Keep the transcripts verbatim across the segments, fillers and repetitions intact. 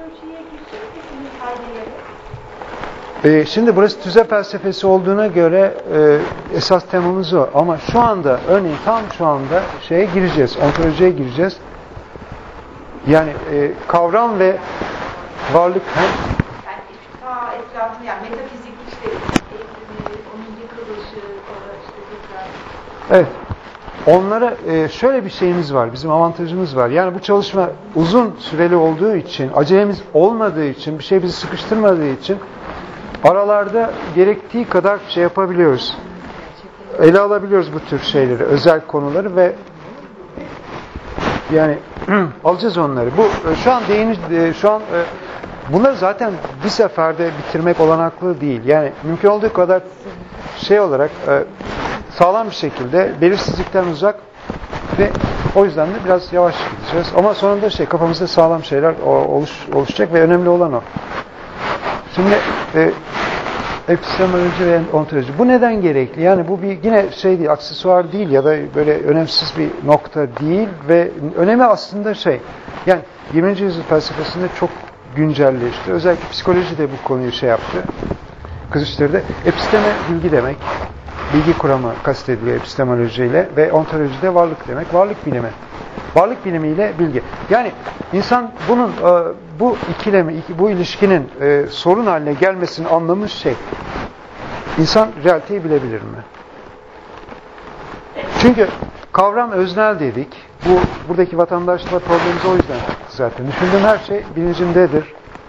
ontolojiye girecek misiniz ayrı Ee, şimdi burası tüze felsefesi olduğuna göre e, esas temamız o. Ama şu anda, örneğin tam şu anda şeye gireceğiz, ontolojiye gireceğiz. Yani e, kavram ve varlık... He? Yani ta etrafında, yani metafizik işte, evrimi, onun yıkılışı, sonra işte tekrar... Evet. Onlara e, şöyle bir şeyimiz var, bizim avantajımız var. Yani bu çalışma uzun süreli olduğu için, acelemiz olmadığı için, bir şey bizi sıkıştırmadığı için aralarda gerektiği kadar şey yapabiliyoruz. Ele alabiliyoruz bu tür şeyleri, özel konuları ve yani alacağız onları. Bu şu an değiniş, şu an bunları zaten bir seferde bitirmek olanaklı değil. Yani mümkün olduğu kadar şey olarak sağlam bir şekilde belirsizlikten uzak ve o yüzden de biraz yavaş gideceğiz. Ama sonunda şey kafamızda sağlam şeyler oluş, oluşacak ve önemli olan o. Şimdi e, epistemoloji ve ontoloji. Bu neden gerekli? Yani bu bir yine şey değil, aksesuar değil ya da böyle önemsiz bir nokta değil ve önemi aslında şey. Yani yirminci yüzyıl felsefesinde çok güncelleşti. Özellikle psikoloji de bu konuyu şey yaptı. Kızıştırdı. Episteme bilgi demek. Bilgi kuramı kastediliyor epistemolojiyle ve ontolojide varlık demek. Varlık bilimi. Varlık bilimiyle bilgi. Yani insan bunun bu ikilemi, bu ilişkinin sorun haline gelmesinin anlamı şey. İnsan realiteyi bilebilir mi? Çünkü kavram öznel dedik. Bu buradaki vatandaşlıkla problemimiz o yüzden çıktı zaten. Düşündüğüm her şey bilincimdedir.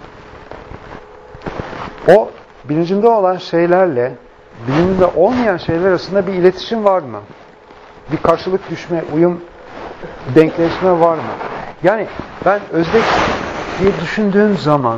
O bilincimde olan şeylerle bilincimde olmayan şeyler arasında bir iletişim var mı? Bir karşılık düşme, uyum, denkleşme var mı? Yani ben özdek diye düşündüğüm zaman,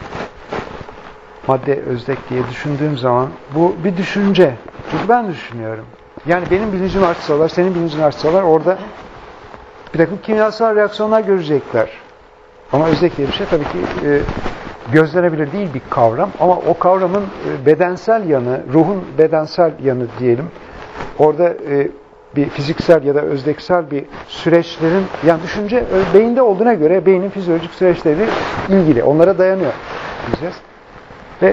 madde özdek diye düşündüğüm zaman bu bir düşünce. Çünkü ben düşünüyorum. Yani benim bilincim artsalar, senin bilincin artsalar orada bir takım kimyasal reaksiyonlar görecekler. Ama özdek diye bir şey tabii ki e, gözlenebilir değil bir kavram. Ama o kavramın e, bedensel yanı, ruhun bedensel yanı diyelim. Orada e, bir fiziksel ya da özdeksel bir süreçlerin, yani düşünce beyinde olduğuna göre beynin fizyolojik süreçleri ilgili. Onlara dayanıyor diyeceğiz. Ve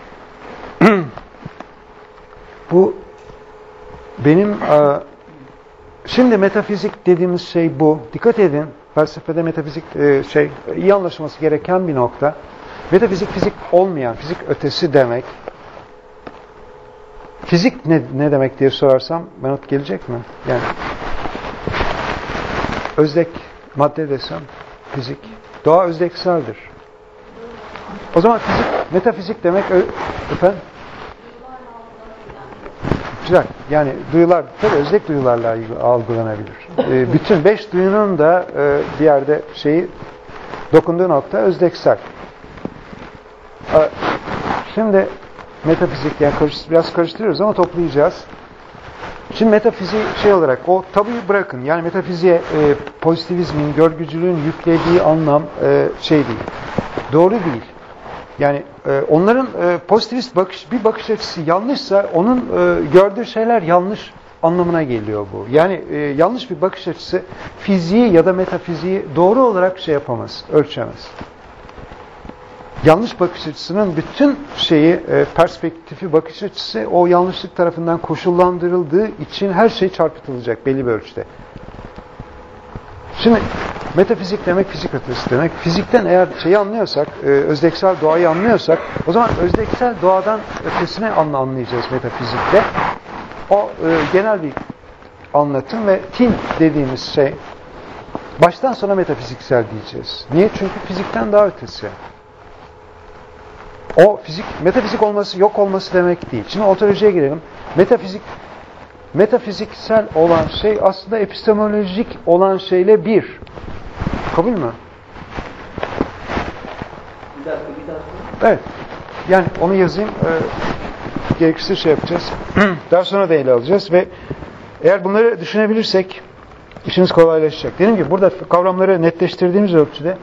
bu benim e, şimdi metafizik dediğimiz şey bu. Dikkat edin. Felsefede metafizik e, şey iyi anlaşılması gereken bir nokta. Metafizik fizik olmayan, fizik ötesi demek. Fizik ne, ne demek diye sorarsam yanıt gelecek mi? Yani özdek madde desem fizik. Doğa özdekseldir. O zaman fizik, metafizik demek efendim? Güzel. Yani duyular, tabii özdek duyularla algılanabilir. E, bütün beş duyunun da e, bir yerde şeyi dokunduğu nokta özdeksel. E, şimdi metafizik, yani karış, biraz karıştırıyoruz ama toplayacağız. Şimdi metafiziği şey olarak, o tabuyu bırakın. Yani metafiziğe e, pozitivizmin, görgücülüğün yüklediği anlam e, şey değil. Doğru değil. Yani e, onların e, pozitivist bakış, bir bakış açısı yanlışsa onun e, gördüğü şeyler yanlış anlamına geliyor bu. Yani e, yanlış bir bakış açısı fiziği ya da metafiziği doğru olarak şey yapamaz, ölçemez. Yanlış bakış açısının bütün şeyi, e, perspektifi, bakış açısı o yanlışlık tarafından koşullandırıldığı için her şey çarpıtılacak belli bir ölçüde. Şimdi metafizik demek fizik ötesi demek. Fizikten eğer şeyi anlıyorsak, e, özdeksel doğayı anlıyorsak, o zaman özdeksel doğadan ötesine anlayacağız metafizikte. O e, genel bir anlatım ve tin dediğimiz şey baştan sona metafiziksel diyeceğiz. Niye? Çünkü fizikten daha ötesi. O fizik, metafizik olması, yok olması demek değil. Şimdi ontolojiye girelim. Metafizik, metafiziksel olan şey aslında epistemolojik olan şeyle bir. Kabul mü? Bir dakika, bir dakika. Evet. Yani onu yazayım. E, gerekirse şey yapacağız. Daha sonra da ele alacağız ve eğer bunları düşünebilirsek işimiz kolaylaşacak. Dediğim gibi burada kavramları netleştirdiğimiz ölçüde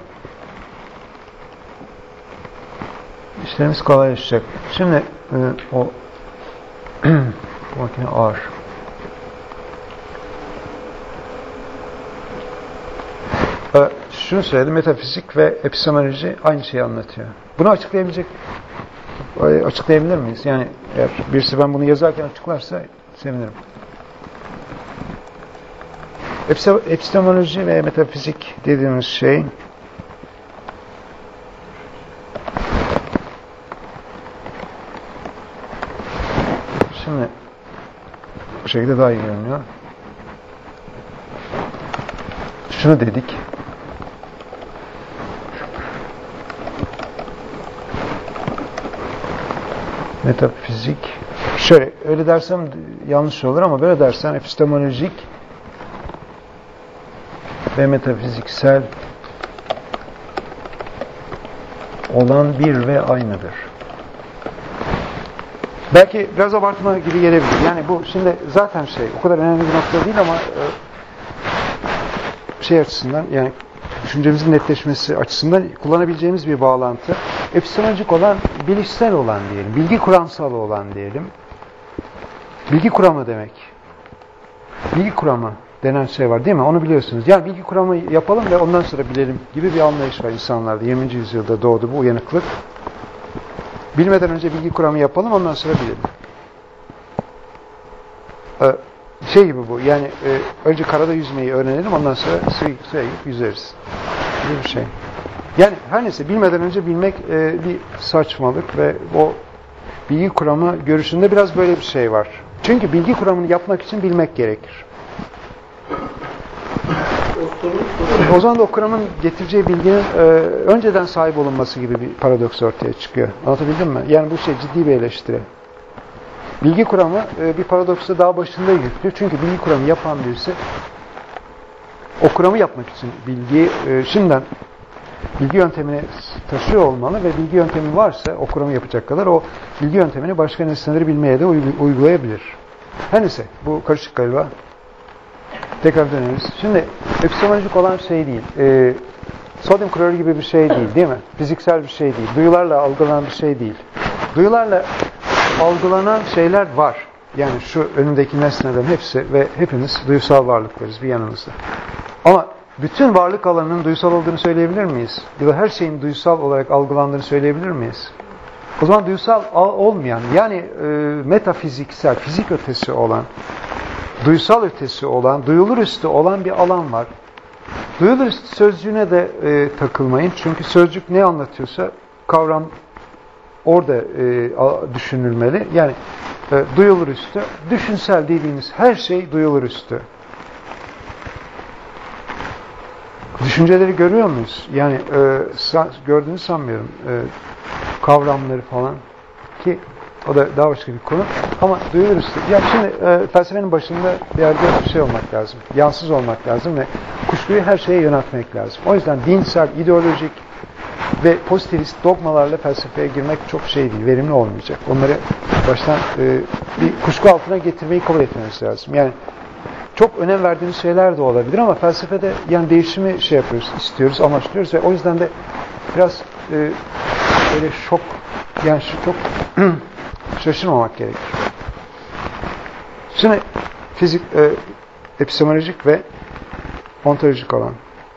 İşlerimiz kolaylaşacak. Şimdi e, o makine ağır. E, şunu söyledi, metafizik ve epistemoloji aynı şeyi anlatıyor. Bunu açıklayabilecek, açıklayabilir miyiz? Yani eğer birisi ben bunu yazarken açıklarsa sevinirim. Epistemoloji ve metafizik dediğimiz şey şimdi bu şekilde daha iyi görünüyor. Şunu dedik. Metafizik. Şöyle öyle dersem yanlış olur ama böyle dersen epistemolojik ve metafiziksel olan bir ve aynıdır. Belki biraz abartma gibi gelebilir. Yani bu şimdi zaten şey o kadar önemli bir nokta değil ama şey açısından yani düşüncemizin netleşmesi açısından kullanabileceğimiz bir bağlantı. Epistemolojik olan bilişsel olan diyelim. Bilgi kuramsal olan diyelim. Bilgi kuramı demek. Bilgi kuramı denen şey var değil mi? Onu biliyorsunuz. Yani bilgi kuramı yapalım ve ondan sonra bilelim gibi bir anlayış var insanlarda. yirminci yüzyılda doğdu bu uyanıklık. Bilmeden önce bilgi kuramı yapalım, ondan sonra bilelim. Ee, şey gibi bu. Yani e, önce karada yüzmeyi öğrenelim, ondan sonra suya, suya gidip yüzeriz. Gibi bir şey. Yani her neyse bilmeden önce bilmek e, bir saçmalık ve o bilgi kuramı görüşünde biraz böyle bir şey var. Çünkü bilgi kuramını yapmak için bilmek gerekir. O zaman da o kuramın getireceği bilginin e, önceden sahip olunması gibi bir paradoks ortaya çıkıyor. Anlatabildim mi? Yani bu şey ciddi bir eleştiri. Bilgi kuramı e, bir paradoksta daha başında yüklü. Çünkü bilgi kuramı yapan birisi o kuramı yapmak için bilgiyi e, şimdiden bilgi yöntemini taşıyor olmalı ve bilgi yöntemi varsa o kuramı yapacak kadar o bilgi yöntemini başka nesneleri bilmeye de uygulayabilir. Her neyse bu karışık galiba. Tekrar döneriz. Şimdi epistemolojik olan şey değil. E, sodyum klorür gibi bir şey değil, değil mi? Fiziksel bir şey değil. Duyularla algılanan bir şey değil. Duyularla algılanan şeyler var. Yani şu önümdeki nesnelerin hepsi ve hepimiz duysal varlıklarız bir yanımızda. Ama bütün varlık alanının duysal olduğunu söyleyebilir miyiz? Ya da her şeyin duysal olarak algılandığını söyleyebilir miyiz? O zaman duysal olmayan, yani e, metafiziksel, fizik ötesi olan, duysal ötesi olan, duyulur üstü olan bir alan var. Duyulur üstü sözcüğüne de e, takılmayın. Çünkü sözcük ne anlatıyorsa kavram orada e, düşünülmeli. Yani e, duyulur üstü, düşünsel dediğimiz her şey duyulur üstü. Düşünceleri görüyor muyuz? Yani e, san, gördüğünü sanmıyorum. E, kavramları falan ki o da daha başka bir konu. Ama duyulur üstü. Yani şimdi e, felsefenin başında bir yerde bir şey olmak lazım. Yansız olmak lazım ve kuşkuyu her şeye yöneltmek lazım. O yüzden dinsel, ideolojik ve pozitivist dogmalarla felsefeye girmek çok şey değil, verimli olmayacak. Onları baştan e, bir kuşku altına getirmeyi kabul etmemiz lazım. Yani çok önem verdiğimiz şeyler de olabilir ama felsefede yani değişimi şey yapıyoruz, istiyoruz, amaçlıyoruz ve o yüzden de biraz e, böyle şok, yani şu çok şaşırmamak gerekir. Şimdi fizik, e, epistemolojik ve ontolojik olan.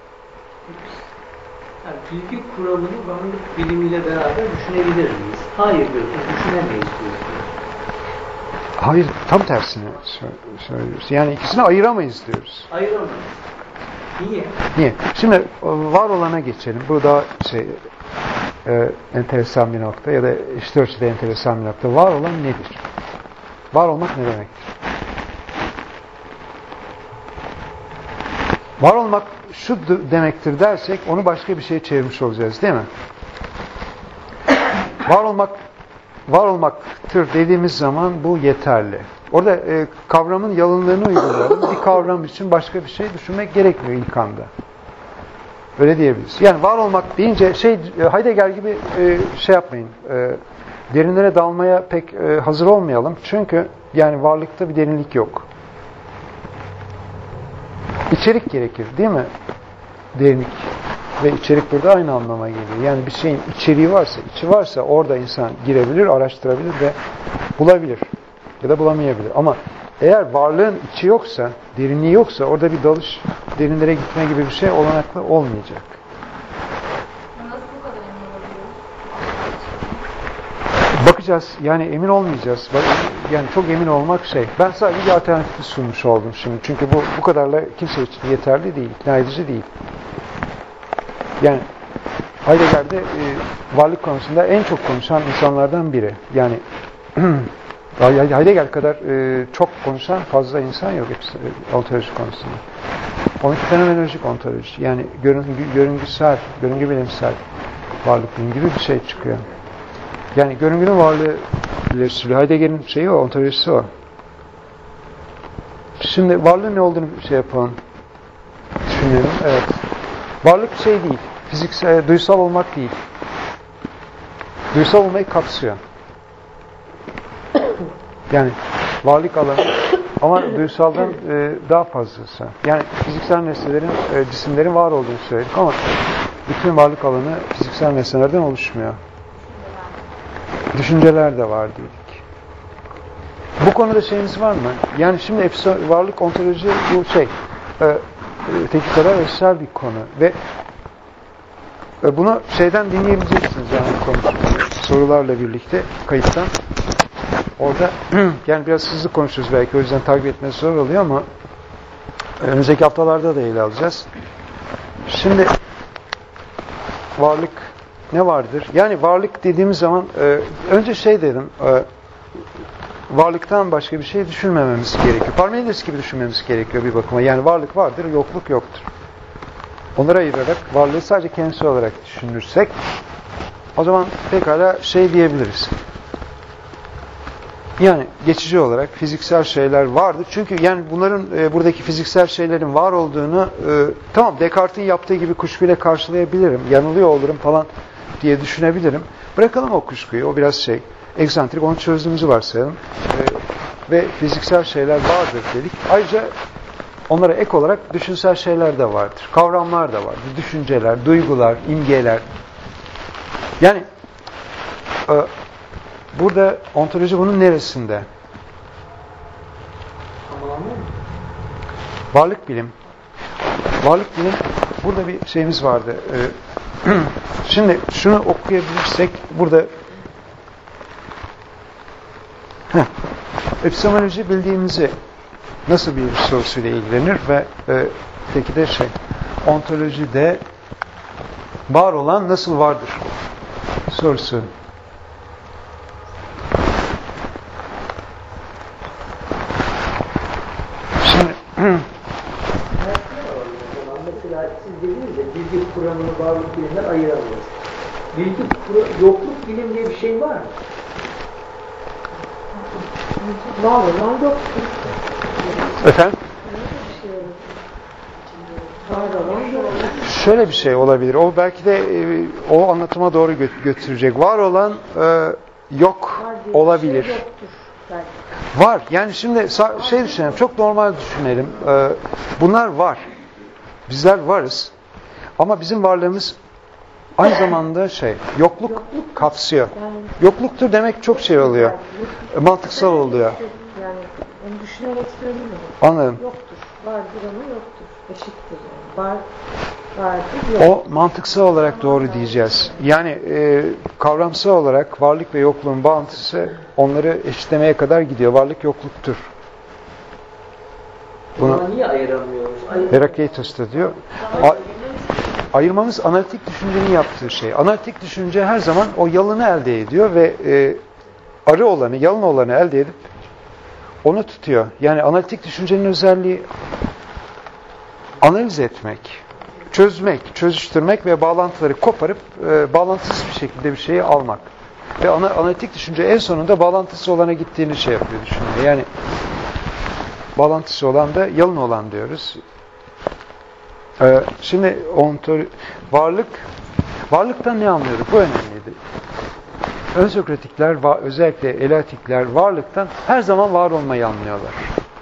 Yani bilgi kuramını varlık bilimiyle beraber düşünebilir miyiz? Hayır diyorsun, düşünemeyiz diyorsun. Hayır, tam tersini söylüyoruz. Yani ikisini ayıramayız diyoruz. Ayıramayız. Niye? Niye? Şimdi var olana geçelim. Bu daha şey e, enteresan bir nokta ya da işte ölçüde enteresan bir nokta. Var olan nedir? Var olmak ne demektir? Var olmak şu demektir dersek onu başka bir şeye çevirmiş olacağız, değil mi? Var olmak var olmaktır dediğimiz zaman bu yeterli. Orada e, kavramın yalınlığını uygulayalım. Bir kavram için başka bir şey düşünmek gerekmiyor ilk anda. Öyle diyebiliriz. Yani var olmak deyince şey Heidegger gibi e, şey yapmayın. E, derinlere dalmaya pek e, hazır olmayalım. Çünkü yani varlıkta bir derinlik yok. İçerik gerekir, değil mi? Derinlik ve içerik burada aynı anlama geliyor. Yani bir şeyin içeriği varsa, içi varsa orada insan girebilir, araştırabilir ve bulabilir. Ya da bulamayabilir. Ama eğer varlığın içi yoksa, derinliği yoksa orada bir dalış, derinlere gitme gibi bir şey olanaklı olmayacak. bakacağız. Yani emin olmayacağız. Bak, yani çok emin olmak şey. Ben sadece bir alternatifi sunmuş oldum şimdi. Çünkü bu bu kadarla kimse için yeterli değil, ikna edici değil. Yani Heidegger'de e, varlık konusunda en çok konuşan insanlardan biri. Yani Heidegger kadar e, çok konuşan fazla insan yok hepsi, e, ontoloji konusunda. Onunki fenomenolojik ontoloji. Yani görüngü, görüngüsel, görüngü bilimsel varlık bilim gibi bir şey çıkıyor. Yani görüngünün varlığı ilerisi. Heidegger'in şeyi o, ontolojisi o. Şimdi varlığın ne olduğunu şey yapalım. Düşünelim. Evet. Varlık şey değil. Fiziksel, duysal olmak değil. Duysal olmayı kapsıyor. Yani varlık alanı ama duysaldan e, daha fazlası. Yani fiziksel nesnelerin, e, cisimlerin var olduğunu söyledik ama bütün varlık alanı fiziksel nesnelerden oluşmuyor. Düşünceler de var dedik. Bu konuda şeyiniz var mı? Yani şimdi episode, varlık ontoloji bu şey e, e, teknik kadar özel bir konu ve e, bunu şeyden dinleyebileceksiniz yani konu sorularla birlikte kayıttan. Orada yani biraz hızlı konuşuyoruz belki o yüzden takip etmesi zor oluyor ama önümüzdeki haftalarda da ele alacağız. Şimdi varlık ne vardır? Yani varlık dediğimiz zaman e, önce şey dedim e, varlıktan başka bir şey düşünmememiz gerekiyor. Parmenides gibi düşünmemiz gerekiyor bir bakıma. Yani varlık vardır, yokluk yoktur. Onları ayırarak varlığı sadece kendisi olarak düşünürsek o zaman pekala şey diyebiliriz. Yani geçici olarak fiziksel şeyler vardır. Çünkü yani bunların e, buradaki fiziksel şeylerin var olduğunu e, tamam Descartes'in yaptığı gibi kuşkuyla karşılayabilirim. Yanılıyor olurum falan diye düşünebilirim. Bırakalım o kuşkuyu. O biraz şey eksantrik. Onu çözdüğümüzü varsayalım. E, ve fiziksel şeyler vardır dedik. Ayrıca onlara ek olarak düşünsel şeyler de vardır. Kavramlar da vardır. Düşünceler, duygular, imgeler. Yani e, burada ontoloji bunun neresinde? Varlık bilim. Varlık bilim, burada bir şeyimiz vardı. Ee, şimdi şunu okuyabilirsek, burada heh, epistemoloji bildiğimizi nasıl bir sorusuyla ilgilenir ve e, peki de şey, ontolojide var olan nasıl vardır sorusu. Mesela siz dediniz ya bilgi kuramını varlık bilimden ayıramıyoruz. Bilgi kura, yokluk bilim diye bir şey var mı? Var olan yoktur. Efendim? Var olan yoktur. Şöyle bir şey olabilir. O belki de e, o anlatıma doğru gö- götürecek. Var olan e, yok Var diye olabilir. bir şey yoktur belki. Var. Yani şimdi sa- şey düşünelim. Çok normal düşünelim. E, bunlar var. Bizler varız. Ama bizim varlığımız aynı zamanda şey, yokluk, Yokluk. kapsıyor. Yani Yokluktur demek çok şey oluyor. E, mantıksal oluyor. yani onu düşünerek söylemiyorum. Anladım. Yoktur. Vardır ama yoktur. Eşittir yani. Var, vardır yok. O mantıksal olarak doğru diyeceğiz. Yani e, kavramsal olarak varlık ve yokluğun bağıntısı onları eşitlemeye kadar gidiyor. Varlık yokluktur. Bunu Bunu niye ayıramıyoruz? Ayır- Herakleitos da diyor. A- ayırmamız analitik düşüncenin yaptığı şey. Analitik düşünce her zaman o yalını elde ediyor ve e, arı olanı, yalın olanı elde edip onu tutuyor. Yani analitik düşüncenin özelliği analiz etmek, çözmek, çözüştürmek ve bağlantıları koparıp e, bağlantısız bir şekilde bir şeyi almak. Ve ana, analitik düşünce en sonunda bağlantısı olana gittiğini şey yapıyor düşünce. Yani bağlantısı olan da yalın olan diyoruz. Ee, şimdi ontolo- varlık, varlıktan ne anlıyorduk? Bu önemliydi. Ön Sokratikler, va- özellikle Eleatikler varlıktan her zaman var olmayı anlıyorlar.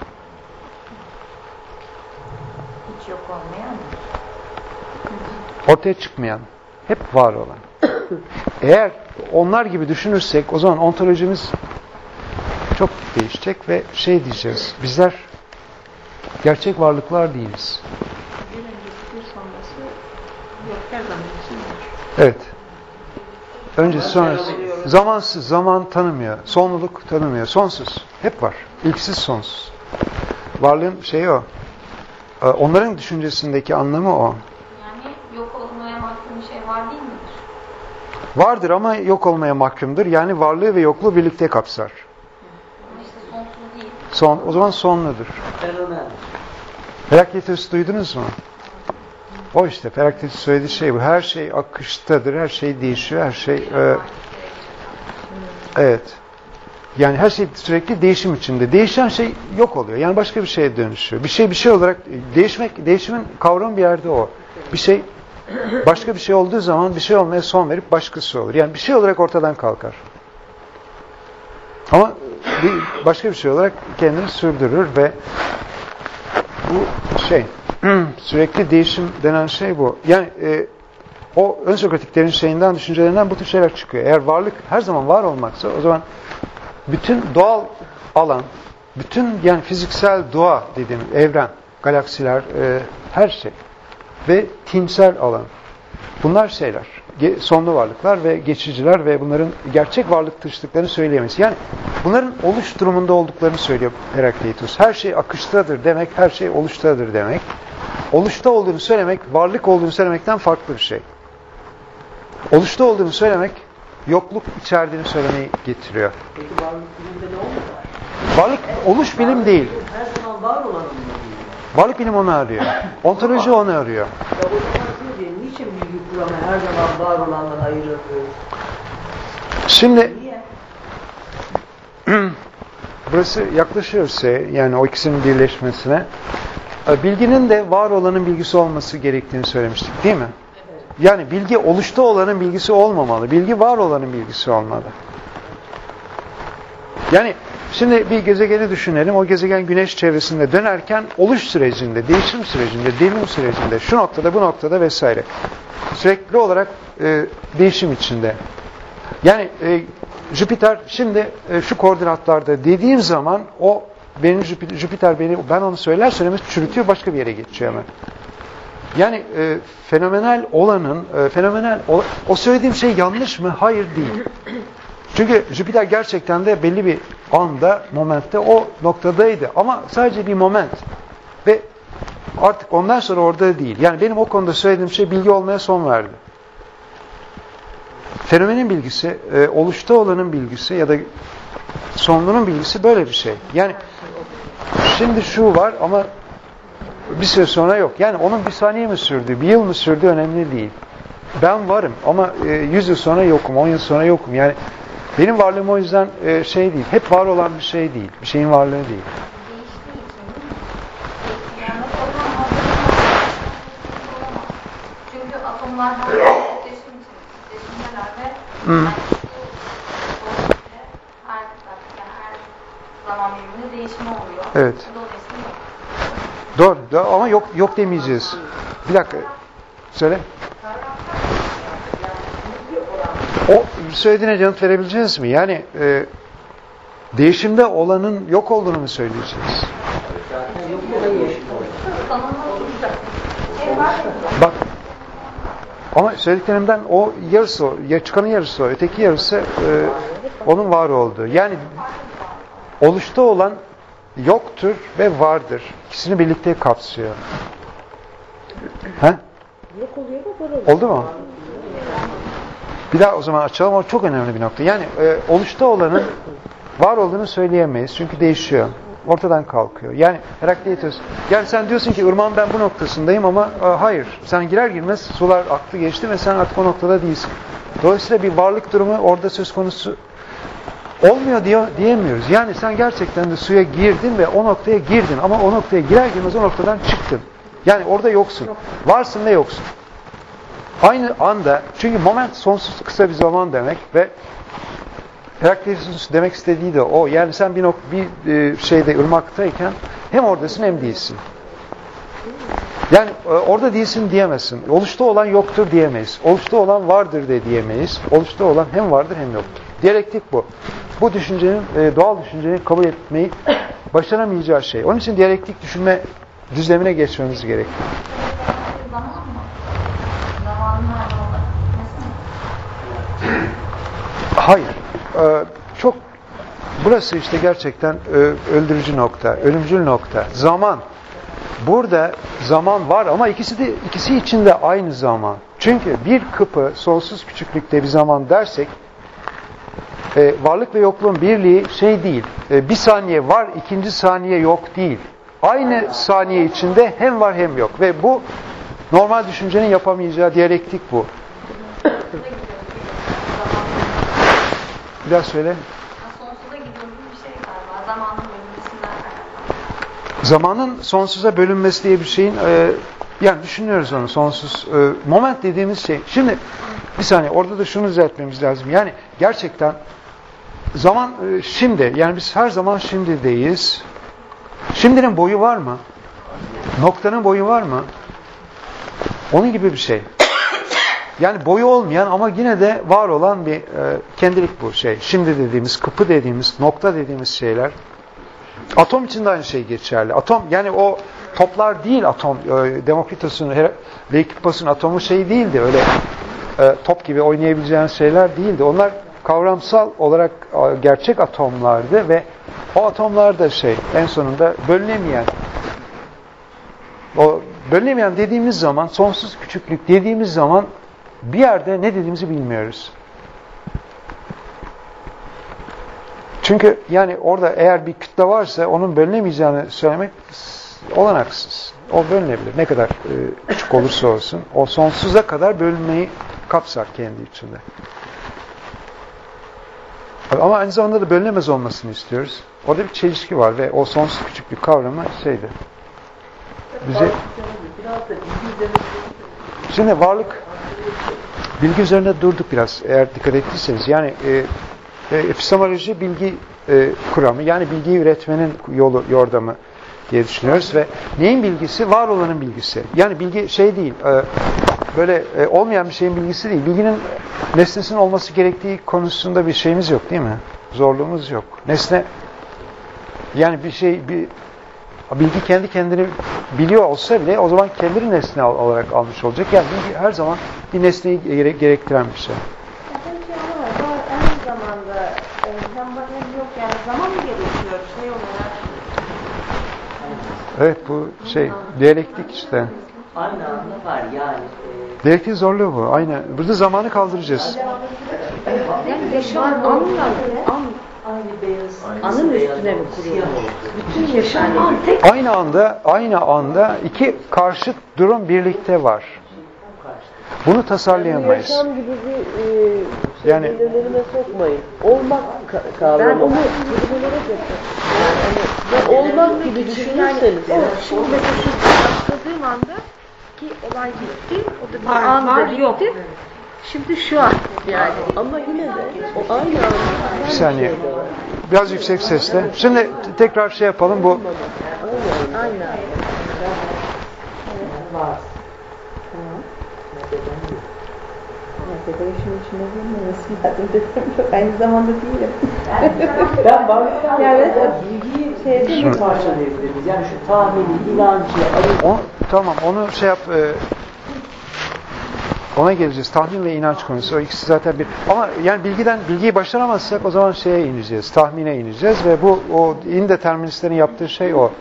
Hiç yok olmayan mı? Ortaya çıkmayan, hep var olan. Eğer onlar gibi düşünürsek o zaman ontolojimiz çok değişecek ve şey diyeceğiz. Bizler gerçek varlıklar değiliz. Bir öncesi bir sonrası yok her zaman için var. Evet. Öncesi sonrası. Ben Zamansız, zaman tanımıyor. Sonluluk tanımıyor. Sonsuz. Hep var. İlksiz, sonsuz. Varlığın şeyi o. Ee, Onların düşüncesindeki anlamı o. Yani yok olmaya mahkum bir şey var değil midir? Vardır ama yok olmaya mahkumdur. Yani varlığı ve yokluğu birlikte kapsar. Ama işte sonsuz değil. Son, o zaman sonludur. Fenomen. Herakleitos duydunuz mu? O işte. Herakleitos söylediği şey bu. Her şey akıştadır. Her şey değişiyor. Her şey... E, evet. Yani her şey sürekli değişim içinde. Değişen şey yok oluyor. Yani başka bir şeye dönüşüyor. Bir şey bir şey olarak değişmek, değişimin kavramı bir yerde o. Bir şey başka bir şey olduğu zaman bir şey olmaya son verip başkası olur. Yani bir şey olarak ortadan kalkar. Ama bir başka bir şey olarak kendini sürdürür ve bu şey sürekli değişim denen şey bu. Yani e, o ön sokratiklerin şeyinden, düşüncelerinden bu tür şeyler çıkıyor. Eğer varlık her zaman var olmaksa o zaman bütün doğal alan, bütün yani fiziksel doğa dediğim evren, galaksiler, e, her şey ve timsel alan. Bunlar şeyler, ge- sonlu varlıklar ve geçiciler ve bunların gerçek varlık dışlıklarını söyleyemeyiz. Yani bunların oluş durumunda olduklarını söylüyor Herakleitos. Her şey akıştadır demek, her şey oluştadır demek. Oluşta olduğunu söylemek, varlık olduğunu söylemekten farklı bir şey. Oluşta olduğunu söylemek, yokluk içerdiğini söylemeyi getiriyor. Peki varlık bilimde ne oldu? Varlık, oluş bilim değil. Her zaman var olan bir bilim. Varlık bilim onu arıyor. Ontoloji onu arıyor. Ya o zaman siz diye, niçin bilgi kuramı her zaman var olandan ayırıyoruz? Şimdi Niye? burası yaklaşıyorsa yani o ikisinin birleşmesine bilginin de var olanın bilgisi olması gerektiğini söylemiştik değil mi? Yani bilgi oluşta olanın bilgisi olmamalı. Bilgi var olanın bilgisi olmalı. Yani şimdi bir gezegeni düşünelim. O gezegen güneş çevresinde dönerken oluş sürecinde, değişim sürecinde, devrim sürecinde, şu noktada, bu noktada vesaire. Sürekli olarak e, değişim içinde. Yani e, Jüpiter şimdi e, şu koordinatlarda dediğim zaman o benim Jüpiter, Jüpiter beni ben onu söyler söylemez çürütüyor, başka bir yere geçiyor hemen. Yani e, fenomenal olanın e, fenomenal o, o söylediğim şey yanlış mı? Hayır değil. Çünkü Jüpiter gerçekten de belli bir anda, momentte o noktadaydı. Ama sadece bir moment. Ve artık ondan sonra orada değil. Yani benim o konuda söylediğim şey bilgi olmaya son verdi. Fenomenin bilgisi, e, oluşta olanın bilgisi ya da sonlunun bilgisi böyle bir şey. Yani şimdi şu var ama bir süre sonra yok. Yani onun bir saniye mi sürdü, bir yıl mı sürdü önemli değil. Ben varım ama e, yüz yıl sonra yokum, on yıl sonra yokum. Yani benim varlığım o yüzden e, şey değil, hep var olan bir şey değil. Bir şeyin varlığı değil. Değiştiği için değil mi? Yani mesela olamaz. Çünkü atomlar titreşim için titreşimdeler ve Hı. yani bu her, yani her zaman biriminde değişimi oluyor. Evet. Dolayısıyla yok. Doğru, doğru ama yok yok demeyeceğiz. Bir dakika. Söyle. O söylediğine yanıt verebileceğiz mi? Yani e, değişimde olanın yok olduğunu mu söyleyeceğiz? Zaten yok olan yaşım Şey var ya, Bak. Ama söylediklerimden o yarısı o. Ya çıkanın yarısı o. Öteki yarısı e, onun var olduğu. Yani oluşta olan yoktur ve vardır. İkisini birlikte kapsıyor. He? Yok oluyor da var oluyor. Oldu mu? Bir daha o zaman açalım. O çok önemli bir nokta. Yani e, oluşta olanın var olduğunu söyleyemeyiz. Çünkü değişiyor. Ortadan kalkıyor. Yani Herakleitos. Yani sen diyorsun ki ırmağın ben bu noktasındayım ama e, hayır. Sen girer girmez sular aktı geçti ve sen artık o noktada değilsin. Dolayısıyla bir varlık durumu orada söz konusu olmuyor diye, diyemiyoruz. Yani sen gerçekten de suya girdin ve o noktaya girdin ama o noktaya girer girmez o noktadan çıktın. Yani orada yoksun. Varsın ve yoksun. Aynı anda, çünkü moment sonsuz kısa bir zaman demek ve Herakleitos'un demek istediği de o. Yani sen bir, nok- bir e, şeyde ırmaktayken hem oradasın hem değilsin. Yani e, orada değilsin diyemezsin. Oluşta olan yoktur diyemeyiz. Oluşta olan vardır de diyemeyiz. Oluşta olan hem vardır hem yoktur. Diyalektik bu. Bu düşüncenin, e, doğal düşüncenin kabul etmeyi başaramayacağı şey. Onun için diyalektik düşünme düzlemine geçmemiz gerekiyor. zaman mı? Zamanın nerede olması mı? Hayır. Ee, çok burası işte gerçekten e, öldürücü nokta, ölümcül nokta. Zaman. Burada zaman var ama ikisi de ikisi için de aynı zaman. Çünkü bir kıpı sonsuz küçüklükte bir zaman dersek e, varlık ve yokluğun birliği şey değil. E, bir saniye var, ikinci saniye yok değil. Aynı saniye içinde hem var hem yok ve bu normal düşüncenin yapamayacağı diyalektik bu. Bir daha söyle. Sonsuza gidiyor gibi bir şey galiba. Zamanın bölünmesinden kaynaklı. Zamanın sonsuza bölünmesi diye bir şeyin e, yani düşünüyoruz onu sonsuz e, moment dediğimiz şey. Şimdi bir saniye orada da şunu düzeltmemiz lazım. Yani gerçekten zaman e, şimdi yani biz her zaman şimdideyiz. Şimdinin boyu var mı? Noktanın boyu var mı? Onun gibi bir şey. Yani boyu olmayan ama yine de var olan bir e, kendilik bu şey. Şimdi dediğimiz, kıpı dediğimiz, nokta dediğimiz şeyler. Atom için de aynı şey geçerli. Atom yani o toplar değil atom. E, Demokritos'un, Leukippos'un atomu şey değildi. Öyle e, top gibi oynayabileceğin şeyler değildi. Onlar kavramsal olarak e, gerçek atomlardı ve o atomlar da şey en sonunda bölünemeyen. O bölünemeyen dediğimiz zaman, sonsuz küçüklük dediğimiz zaman bir yerde ne dediğimizi bilmiyoruz. Çünkü yani orada eğer bir kütle varsa onun bölünemeyeceğini söylemek olanaksız. O bölünebilir. Ne kadar e, küçük olursa olsun. O sonsuza kadar bölünmeyi kapsar kendi içinde. Ama aynı zamanda da bölünemez olmasını istiyoruz. Orada bir çelişki var ve o sonsuz küçüklük kavramı şeydi. Bize şimdi varlık bilgi üzerinde durduk biraz eğer dikkat ettiyseniz. Yani e, e, epistemoloji bilgi e, kuramı yani bilgiyi üretmenin yolu, yordamı diye düşünüyoruz ve neyin bilgisi? Var olanın bilgisi. Yani bilgi şey değil, e, böyle e, olmayan bir şeyin bilgisi değil. Bilginin nesnesinin olması gerektiği konusunda bir şeyimiz yok değil mi? Zorluğumuz yok. Nesne yani bir şey bir bilgi kendi kendini biliyor olsa bile o zaman kendini nesne olarak almış olacak. Yani bilgi her zaman bir nesneyi gerektiren bir şey. Ama aynı zamanda e, hem var hem yok yani zaman mı gerekiyor şey olarak? Evet bu şey diyalektik işte. Aynı anda var yani. E, Diyalektik zorluğu bu. Aynen. Burada zamanı kaldıracağız. Yani yaşam anla, an, aynı beyaz. anın beyaz üstüne mi oldu, kuruyor? siyah oldu. Bütün yaşam an tek. Aynı anda aynı anda iki karşıt durum birlikte var. Bunu tasarlayamayız. Yaşam gibi bir e, şey Yani- belirlenime sokmayın. Olmak ka- kavramı. Ben onu kelimelere getirdim. Yani, ya olmak gibi düşünürseniz. Yani, o, şimdi mesela şu başladığım anda ki olay bitti. O da bir Var, anda var, bitti. yok. Şimdi şu an yani. Ama yine de o aynı anda. Bir saniye. Biraz yüksek sesle. Şimdi t- tekrar şey yapalım bu. Aynen. Var. Mesela işin içine girmemesi lazım dedim. Aynı zamanda değilim. Ben varlıktan Evet. bilgiyi sevdiğimi parçalayabiliriz. Yani şu tahmini, inancı, ayırt. O, tamam onu şey yap. E, ona geleceğiz. Tahmin ve inanç konusu. O ikisi zaten bir. Ama yani bilgiden bilgiyi başaramazsak o zaman şeye ineceğiz. Tahmine ineceğiz ve bu o indeterministlerin yaptığı şey o.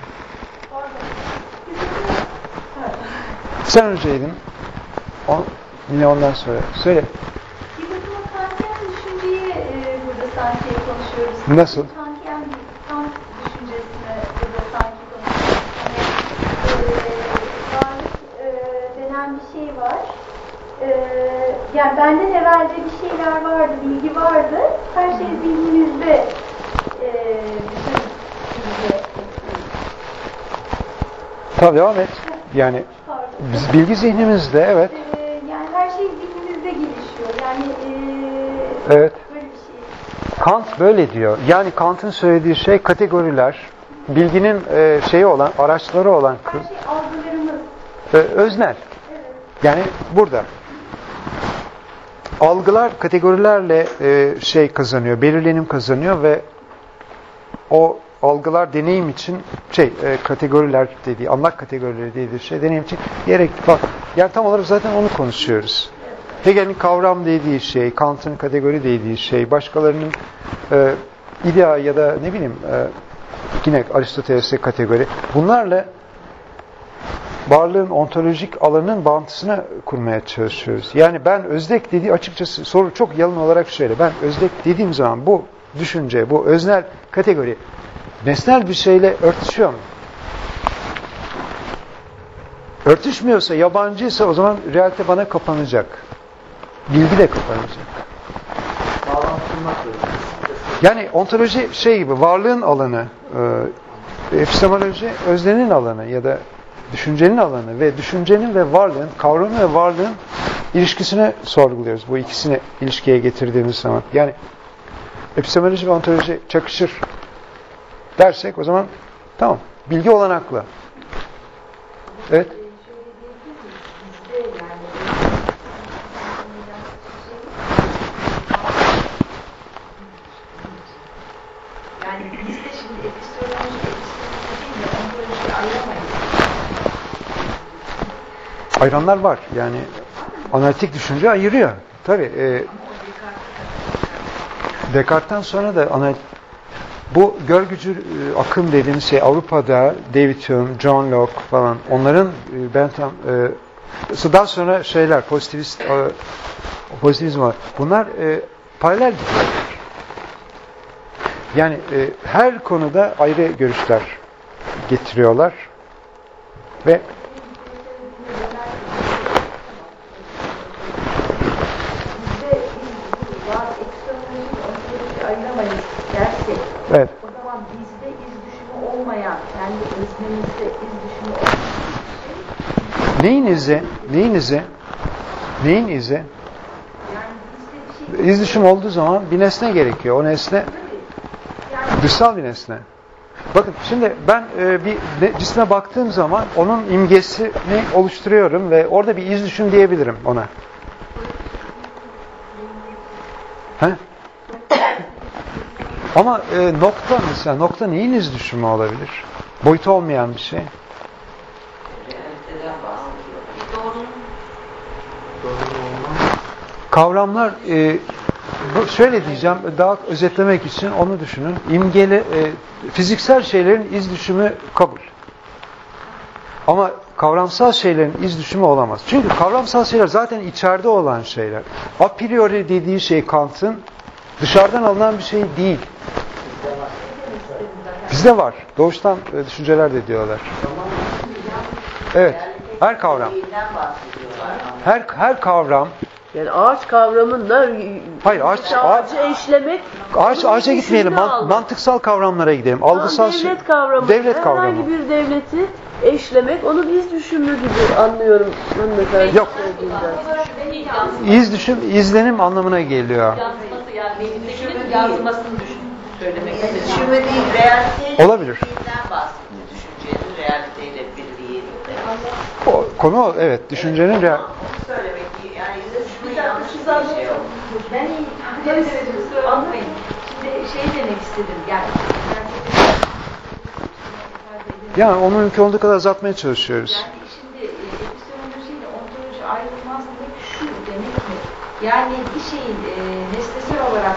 Sen önceydin. O, yine ondan sonra. Söyle. Bir bakıma Kantian düşünceyi e, burada sanki konuşuyoruz. Nasıl? Kantian Kant düşüncesine burada sanki konuşuyoruz. Hani, e, varlık e, denen bir şey var. E, yani benden evvelde bir şeyler vardı, bilgi vardı. Her şey zihnimizde. E, bütün bilgi. Tabii devam et. Yani Pardon. biz bilgi zihnimizde evet. E, yani her şey zihnimizde gelişiyor. Yani e, Evet. böyle bir şey. Kant böyle diyor. Yani Kant'ın söylediği şey kategoriler, bilginin e, şeyi olan, araçları olan Her şey algılarımız. e, öznel. Yani burada algılar kategorilerle e, şey kazanıyor, belirlenim kazanıyor ve o algılar deneyim için şey e, kategoriler dediği, anlak kategorileri dediği şey deneyim için gerekli. Bak, yani tam olarak zaten onu konuşuyoruz. Hegel'in kavram dediği şey, Kant'ın kategori dediği şey, başkalarının e, idea ya da ne bileyim e, yine Aristoteles'e kategori. Bunlarla varlığın ontolojik alanının bağıntısını kurmaya çalışıyoruz. Yani ben özdek dediği, açıkçası soru çok yalın olarak şöyle. Ben özdek dediğim zaman bu düşünce, bu öznel kategori nesnel bir şeyle örtüşüyor mu? Örtüşmüyorsa, yabancıysa o zaman realite bana kapanacak. Bilgi de kapanacak. Bağlantılmak lazım. Yani ontoloji şey gibi, varlığın alanı, e, epistemoloji öznenin alanı ya da düşüncenin alanı ve düşüncenin ve varlığın, kavramı ve varlığın ilişkisini sorguluyoruz. Bu ikisini ilişkiye getirdiğimiz zaman. Yani epistemoloji ve ontoloji çakışır dersek o zaman tamam. Bilgi olanaklı. Evet. Yani biz de şimdi epistemoloji, epistemoloji değil de ontolojiyi ayıramayız. Ayıranlar var. Yani analitik düşünce ayırıyor. Tabii. E, Descartes'ten sonra da anal bu görgücü e, akım dediğimiz şey Avrupa'da David Hume, John Locke falan onların e, ben tam e, daha sonra şeyler pozitivist e, pozitivizm var. Bunlar e, paralel gidiyorlar. Yani e, her konuda ayrı görüşler getiriyorlar ve Bizde biz var epistemoloji, ontolojiyi ayıramayız dersek evet. o zaman bizde iz düşümü olmayan, kendi öznemizde iz düşümü olmayan bir şey. Neyin izi? Neyin izi? Neyin izi? Yani bizde bir şey İz düşüm olduğu zaman bir nesne gerekiyor. O nesne yani dışsal bir nesne. Bakın şimdi ben e, bir ne- cisme baktığım zaman onun imgesini oluşturuyorum ve orada bir iz düşüm diyebilirim ona. He? Ama e, nokta mesela, nokta neyin iz düşümü olabilir? Boyutu olmayan bir şey. Kavramlar, e, bu, şöyle diyeceğim, daha özetlemek için onu düşünün. İmgeli, e, fiziksel şeylerin iz düşümü kabul. Ama kavramsal şeylerin iz düşümü olamaz. Çünkü kavramsal şeyler zaten içeride olan şeyler. A priori dediği şey Kant'ın dışarıdan alınan bir şey değil. Bizde var. Doğuştan e, düşünceler de diyorlar. Evet. Her kavram. Her her kavram. Yani ağaç kavramında Hayır, ağaç, işte ağaç, ağacı eşlemek ağaç ağaca onun gitmeyelim. düşündüğü Man- algı. mantıksal kavramlara gidelim. Algısal şey. devlet kavramı. Devlet kavramı. Herhangi bir devleti eşlemek, onun iz düşümü gibi anlıyorum hanımefendi Yok. söylediğinden. İz düşüm, izlenim anlamına geliyor. Yansıması yani beynindekinin yansımasını düşün, söylemek istedim. Düşünme değil, realiteyle Olabilir. birliğinden bahsediyor. Düşüncenin realiteyle birliği. O, konu o, evet. Düşüncenin real... Onu söylemek değil. Yani düşünme yanlış bir şey yok. ben evet, evet, kusura bakmayın. Şimdi şey demek istedim. Yani Yani onu mümkün olduğu kadar azaltmaya çalışıyoruz. Yani şimdi e, epistemoloji ile ontoloji ayrılmaz demek şu demek mi? Yani bir şeyin e, nesnesel olarak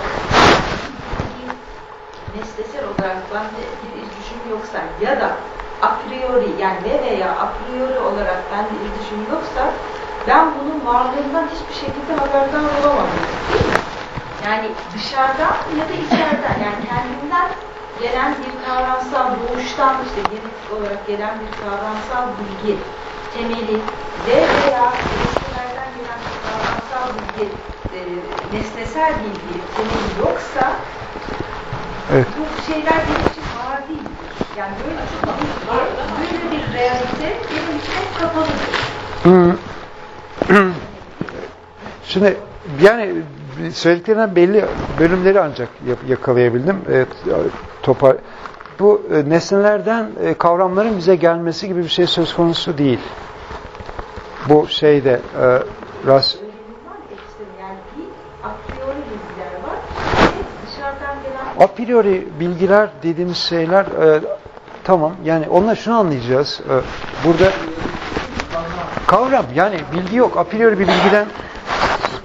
nesnesel olarak bende bir iz düşümü yoksa ya da a priori yani ne veya a priori olarak bende iz düşümü yoksa ben bunun varlığından hiçbir şekilde haberdar olamam. Değil mi? Yani dışarıdan ya da içeriden yani kendimden gelen bir kavramsal doğuştan işte genetik olarak gelen bir kavramsal bilgi temeli ve veya nesnelerden gelen bir kavramsal bilgi e, nesnesel bilgi temeli yoksa Evet. bu şeyler benim için var değildir. Yani böyle bir bilgi, böyle bir realite benim için hep kapalıdır. Hmm. Şimdi yani söylediklerinden belli bölümleri ancak yakalayabildim. Evet, topar. Bu e, nesnelerden e, kavramların bize gelmesi gibi bir şey söz konusu değil. Bu şeyde e, ras Yani bir a priori bilgiler var ve dışarıdan gelen a priori bilgiler dediğimiz şeyler e, tamam yani onunla şunu anlayacağız. E, burada kavram yani bilgi yok. A priori bir bilgiden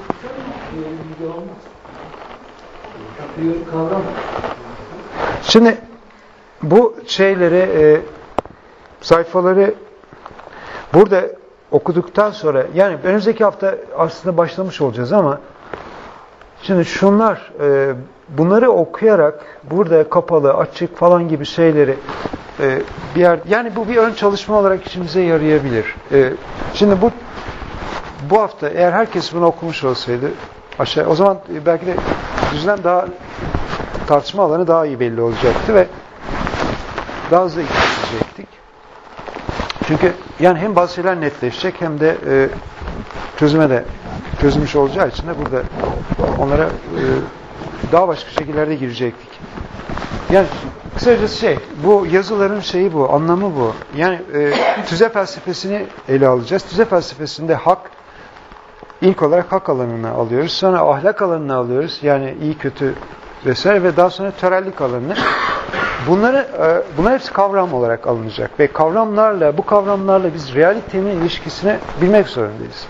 bilgi olmaz. A priori kavram. Şimdi bu şeyleri e, sayfaları burada okuduktan sonra, yani önümüzdeki hafta aslında başlamış olacağız ama şimdi şunlar, e, bunları okuyarak burada kapalı, açık falan gibi şeyleri e, bir yer, yani bu bir ön çalışma olarak işimize yarayabilir. E, şimdi bu bu hafta eğer herkes bunu okumuş olsaydı aşağı, o zaman belki de düzlem daha, tartışma alanı daha iyi belli olacaktı ve daha hızlı gidecektik. Çünkü yani hem bazı şeyler netleşecek hem de e, çözüme de çözülmüş olacağı için de burada onlara e, daha başka şekillerde girecektik. Yani kısacası şey, bu yazıların şeyi bu, anlamı bu. Yani e, tüze felsefesini ele alacağız. Tüze felsefesinde hak, ilk olarak hak alanını alıyoruz. Sonra ahlak alanını alıyoruz. Yani iyi kötü vesaire ve daha sonra törellik alanını. Bunları, bunlar hepsi kavram olarak alınacak ve kavramlarla, bu kavramlarla biz realitenin ilişkisini bilmek zorundayız.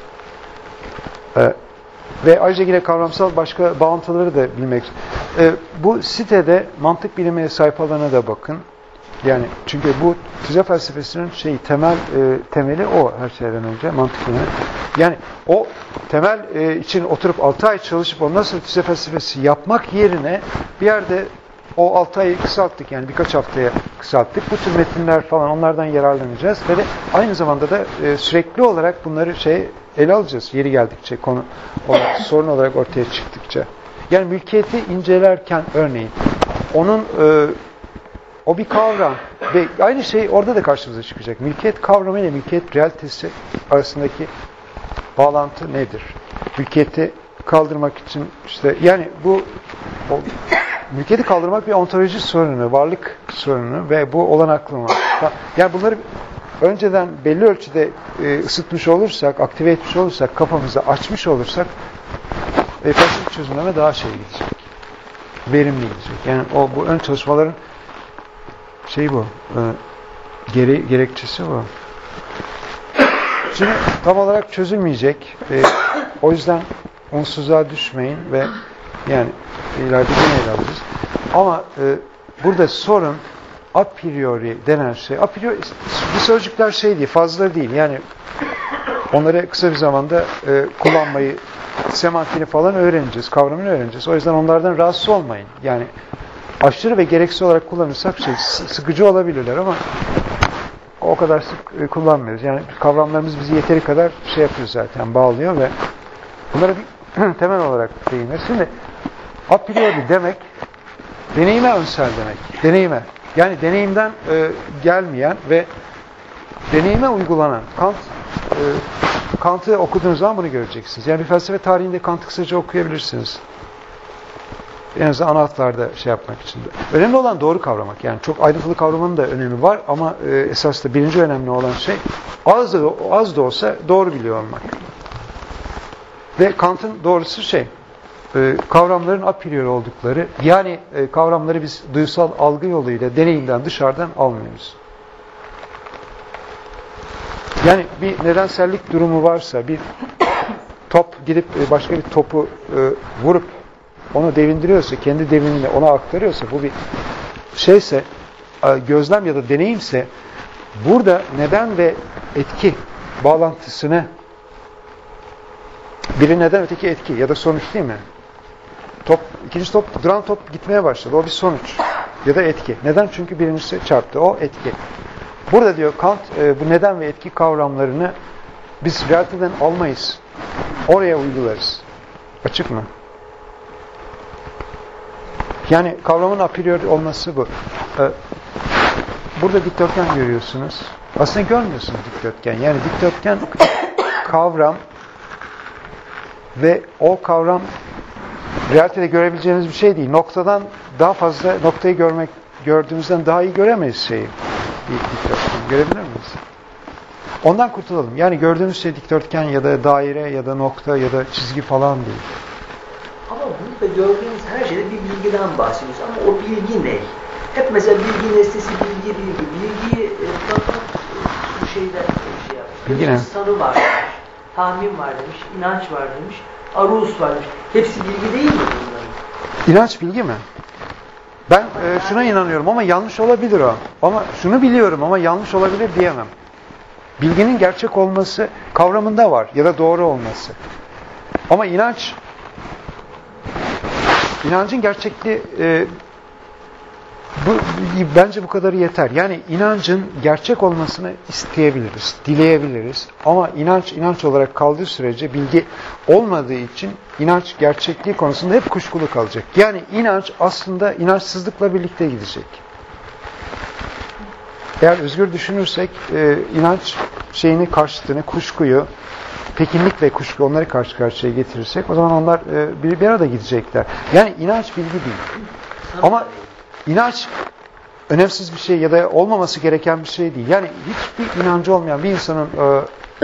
Ve ayrıca yine kavramsal başka bağıntıları da bilmek. Bu sitede mantık bilimi sayfalarına da bakın. Yani çünkü bu tüze felsefesinin şey temel temeli o her şeyden önce mantık bilimi. Yani o temel için oturup altı ay çalışıp ondan sonra tüze felsefesi yapmak yerine bir yerde o altı ayı kısalttık, yani birkaç haftaya kısalttık. Bu tür metinler falan, onlardan yararlanacağız ve de aynı zamanda da e, sürekli olarak bunları şey ele alacağız yeri geldikçe, konu olarak, sorun olarak ortaya çıktıkça. Yani mülkiyeti incelerken örneğin onun e, o bir kavram ve aynı şey orada da karşımıza çıkacak. Mülkiyet kavramı ile mülkiyet realitesi arasındaki bağlantı nedir? Mülkiyeti kaldırmak için işte yani bu o, mülkiyeti kaldırmak bir ontoloji sorunu, varlık sorunu ve bu olanaklı mı? Yani bunları önceden belli ölçüde e, ısıtmış olursak, aktive etmiş olursak, kafamızı açmış olursak e, felsefi çözümleme daha şey gidecek. Verimli gidecek. Yani o bu ön çalışmaların şey bu, e, gere, gerekçesi bu. Şimdi tam olarak çözülmeyecek. E, o yüzden umutsuzluğa düşmeyin ve yani ileride yine ele alacağız. Ama e, burada sorun a priori denen şey. A priori bu sözcükler şey değil, fazla değil. Yani onları kısa bir zamanda e, kullanmayı, semantiğini falan öğreneceğiz, kavramını öğreneceğiz. O yüzden onlardan rahatsız olmayın. Yani aşırı ve gereksiz olarak kullanırsak şey, sıkıcı olabilirler ama o kadar sık e, kullanmıyoruz. Yani kavramlarımız bizi yeteri kadar şey yapıyor zaten, bağlıyor ve bunlara bir temel olarak değinir. Şimdi a priori demek deneyime önsel demek. Deneyime. Yani deneyimden e, gelmeyen ve deneyime uygulanan. Kant e, Kant'ı okuduğunuz zaman bunu göreceksiniz. Yani bir felsefe tarihinde Kant'ı kısaca okuyabilirsiniz. En azından ana hatlarda şey yapmak için de. Önemli olan doğru kavramak. Yani çok ayrıntılı kavramanın da önemi var ama e, esas da birinci önemli olan şey az da, az da olsa doğru biliyor olmak. Ve Kant'ın doğrusu şey, e, kavramların a priori oldukları, yani e, kavramları biz duysal algı yoluyla, deneyimden, dışarıdan almıyoruz. Yani bir nedensellik durumu varsa, bir top gidip e, başka bir topu e, vurup onu devindiriyorsa, kendi devrimini ona aktarıyorsa, bu bir şeyse, e, gözlem ya da deneyimse, burada neden ve etki bağlantısını, biri neden, öteki etki ya da sonuç değil mi? Top, ikinci top, duran top gitmeye başladı. O bir sonuç ya da etki. Neden? Çünkü birincisi çarptı. O etki. Burada diyor Kant, e, bu neden ve etki kavramlarını biz realiteden almayız. Oraya uygularız. Açık mı? Yani kavramın a priori olması bu. E, burada dikdörtgen görüyorsunuz. Aslında görmüyorsunuz dikdörtgen. Yani dikdörtgen kavram ve o kavram realitede görebileceğiniz bir şey değil. Noktadan daha fazla, noktayı görmek, gördüğümüzden daha iyi göremeyiz şeyi. Dikdörtgen. Görebilir miyiz? Ondan kurtulalım. Yani gördüğümüz şey dikdörtgen ya da daire ya da nokta ya da çizgi falan değil. Ama burada gördüğümüz her şeyde bir bilgiden bahsediyoruz. Ama o bilgi ne? Hep mesela bilgi nesnesi, bilgi, bilgi. Bilgiyi e, Platon bu şeyden şey yapmış. Bilgi ne? Bir sanı var demiş, tahmin var demiş, inanç var demiş. aruz var. Hepsi bilgi değil mi bunların? İnanç bilgi mi? Ben e, şuna inanıyorum ama yanlış olabilir o. Ama şunu biliyorum ama yanlış olabilir diyemem. Bilginin gerçek olması kavramında var ya da doğru olması. Ama inanç, inancın gerçekliği e, bu, bence bu kadarı yeter. Yani inancın gerçek olmasını isteyebiliriz, dileyebiliriz. Ama inanç inanç olarak kaldığı sürece bilgi olmadığı için inanç gerçekliği konusunda hep kuşkulu kalacak. Yani inanç aslında inançsızlıkla birlikte gidecek. Eğer özgür düşünürsek e, inanç şeyini karşıtını, kuşkuyu, pekinlik ve kuşku onları karşı karşıya getirirsek o zaman onlar e, bir, bir arada gidecekler. Yani inanç bilgi değil. Ama İnanç önemsiz bir şey ya da olmaması gereken bir şey değil. Yani hiçbir inancı olmayan bir insanın e,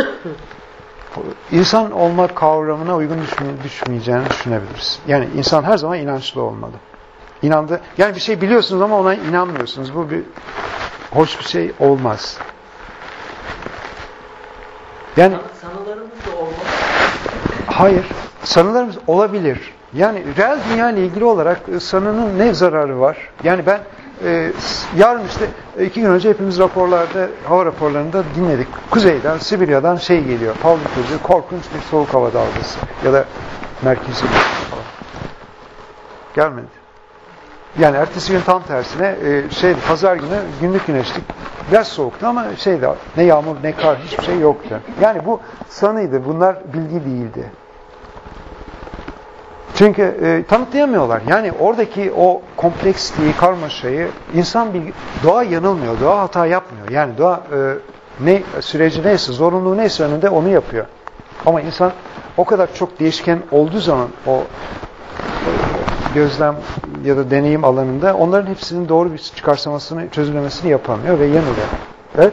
insan olma kavramına uygun düşme, düşmeyeceğini düşünebiliriz. Yani insan her zaman inançlı olmalı. İnandı. Yani bir şey biliyorsunuz ama ona inanmıyorsunuz. Bu bir hoş bir şey olmaz. Yani sanılarımız da olmaz. Hayır. Sanılarımız olabilir. Yani reel dünya ile ilgili olarak sanının ne zararı var? Yani ben e, yarın işte iki gün önce hepimiz raporlarda, hava raporlarında dinledik. Kuzeyden, Sibirya'dan şey geliyor. Pavlov korkunç bir soğuk hava dalgası. Ya da merkezi falan. Gelmedi. Yani ertesi gün tam tersine e, şey pazar günü günlük güneşlik. Biraz soğuktu ama şeydi ne yağmur ne kar hiçbir şey yoktu. Yani bu sanıydı. Bunlar bilgi değildi. Çünkü e, tanıtlayamıyorlar. Yani oradaki o kompleksliği, karmaşayı insan bilgi, doğa yanılmıyor, doğa hata yapmıyor. Yani doğa e, ne süreci neyse, zorunluluğu neyse önünde onu yapıyor. Ama insan o kadar çok değişken olduğu zaman o e, gözlem ya da deneyim alanında onların hepsinin doğru bir çıkarsamasını, çözümlemesini yapamıyor ve yanılıyor. Evet?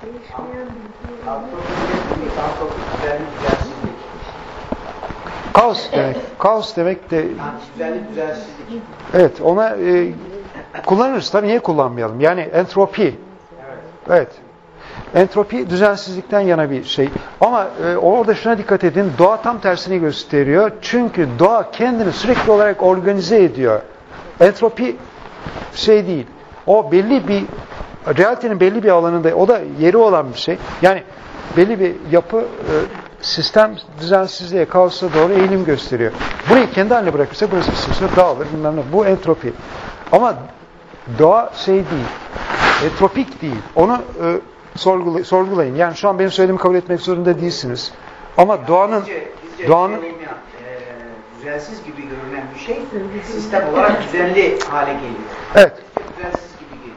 Kaos demek. Kaos demek de Düzenli düzensizlik. evet ona e, kullanırız. Tabii niye kullanmayalım? Yani entropi. Evet. Evet. Entropi düzensizlikten yana bir şey. Ama e, orada şuna dikkat edin. Doğa tam tersini gösteriyor. Çünkü doğa kendini sürekli olarak organize ediyor. Entropi şey değil. O belli bir realitenin belli bir alanında o da yeri olan bir şey. Yani belli bir yapı e, sistem düzensizliğe, kaosa doğru eğilim gösteriyor. Burayı kendi haline bırakırsa burası bir süre dağılır. Bilmem ne. Bu entropi. Ama doğa şey değil. Entropik değil. Onu e, sorgulay- sorgulayın. Yani şu an benim söylediğimi kabul etmek zorunda değilsiniz. Ama doğanın bizce, bizce doğanın şey olmayan, e, düzensiz gibi görünen bir şey sistem olarak düzenli hale geliyor. evet. Düzensiz gibi geliyor.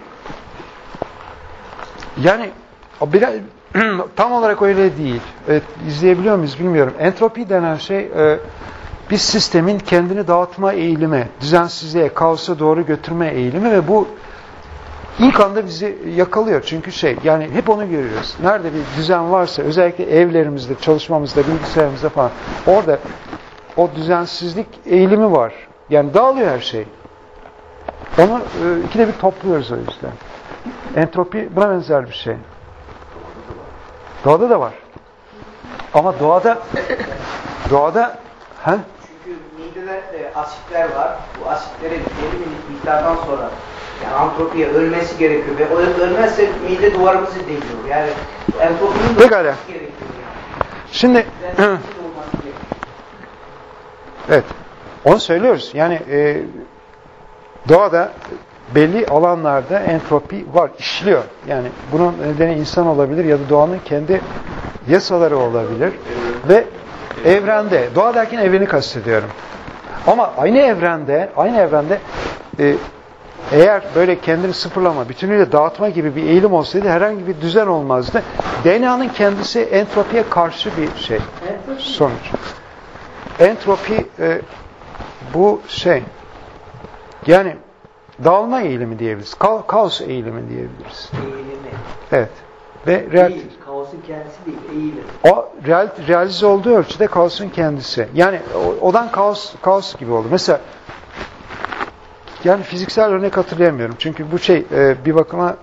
Yani o biraz tam olarak öyle değil. Evet, izleyebiliyor muyuz bilmiyorum. Entropi denen şey e, bir sistemin kendini dağıtma eğilimi, düzensizliğe, kaosa doğru götürme eğilimi ve bu ilk anda bizi yakalıyor. Çünkü şey yani hep onu görüyoruz. Nerede bir düzen varsa özellikle evlerimizde, çalışmamızda, bilgisayarımızda falan orada o düzensizlik eğilimi var. Yani dağılıyor her şey. Onu e, ikide bir topluyoruz o yüzden. Entropi buna benzer bir şey. Doğada da var. Ama doğada doğada he? Çünkü midede e, asitler var. Bu asitlerin belli bir miktardan sonra yani antropiye ölmesi gerekiyor ve o ölmezse mide duvarımızı deliyor. Yani entropinin Pekala. gerekiyor yani. Şimdi Düzensizlik olması gerekiyor. evet. Onu söylüyoruz. Yani e, doğada belli alanlarda entropi var, işliyor. Yani bunun nedeni insan olabilir ya da doğanın kendi yasaları olabilir. Ve evrende, doğa derken evreni kastediyorum. Ama aynı evrende, aynı evrende e, eğer böyle kendini sıfırlama, bütünüyle dağıtma gibi bir eğilim olsaydı herhangi bir düzen olmazdı. D N A'nın kendisi entropiye karşı bir şey. Sonuç. Entropi e, bu şey yani dağılma eğilimi diyebiliriz. Ka- kaos eğilimi diyebiliriz. Eğilimi. Evet. Ve real, Değil, kaosun kendisi değil, eğilim. o real, realize olduğu ölçüde kaosun kendisi. Yani o, odan kaos kaos gibi oldu. Mesela yani fiziksel örnek hatırlayamıyorum. Çünkü bu şey e, bir bakıma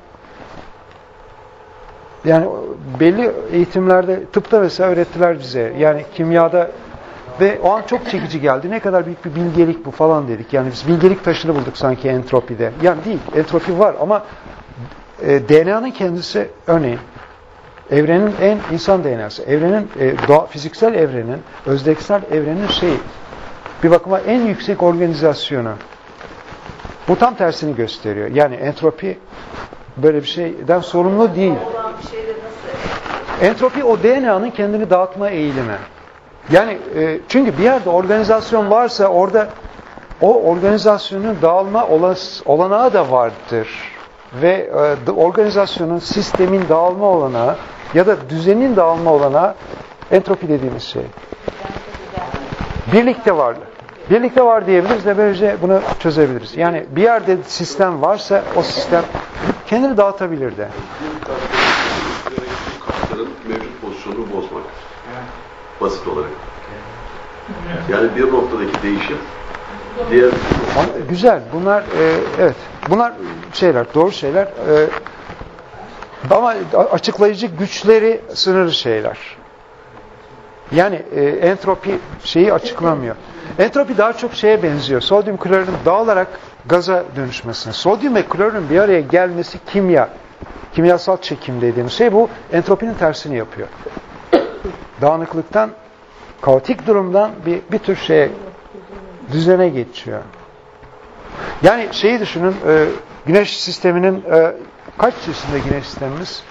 yani belli eğitimlerde tıpta mesela öğrettiler bize. Yani kimyada Ve o an çok çekici geldi. Ne kadar büyük bir bilgelik bu falan dedik. Yani biz bilgelik taşını bulduk sanki entropide. Yani değil, entropi var ama e, D N A'nın kendisi örneğin evrenin en insan D N A'sı, evrenin e, doğa, fiziksel evrenin, özdeksel evrenin şeyi, bir bakıma en yüksek organizasyonu. Bu tam tersini gösteriyor. Yani entropi böyle bir şeyden sorumlu değil. Entropi o D N A'nın kendini dağıtma eğilimi. Yani e, çünkü bir yerde organizasyon varsa orada o organizasyonun dağılma olas, olanağı da vardır. Ve e, organizasyonun, sistemin dağılma olanağı ya da düzenin dağılma olanağı entropi dediğimiz şey. Birlikte var. Birlikte var diyebiliriz ve böylece bunu çözebiliriz. Yani bir yerde sistem varsa o sistem kendini dağıtabilir de. Kasların mevcut pozisyonunu bozmak. Basit olarak. Yani bir noktadaki değişim diğer... Güzel. Bunlar e, evet. Bunlar şeyler, doğru şeyler. E, ama açıklayıcı güçleri sınırlı şeyler. Yani e, entropi şeyi açıklamıyor. Entropi daha çok şeye benziyor. Sodyum klorürün dağılarak gaza dönüşmesine. Sodyum ve klorürün bir araya gelmesi kimya. Kimyasal çekim dediğimiz şey bu. Entropinin tersini yapıyor. Dağınıklıktan, kaotik durumdan bir, bir tür şeye, düzene geçiyor. Yani şeyi düşünün, e, güneş sisteminin e, kaç yaşında güneş sistemimiz?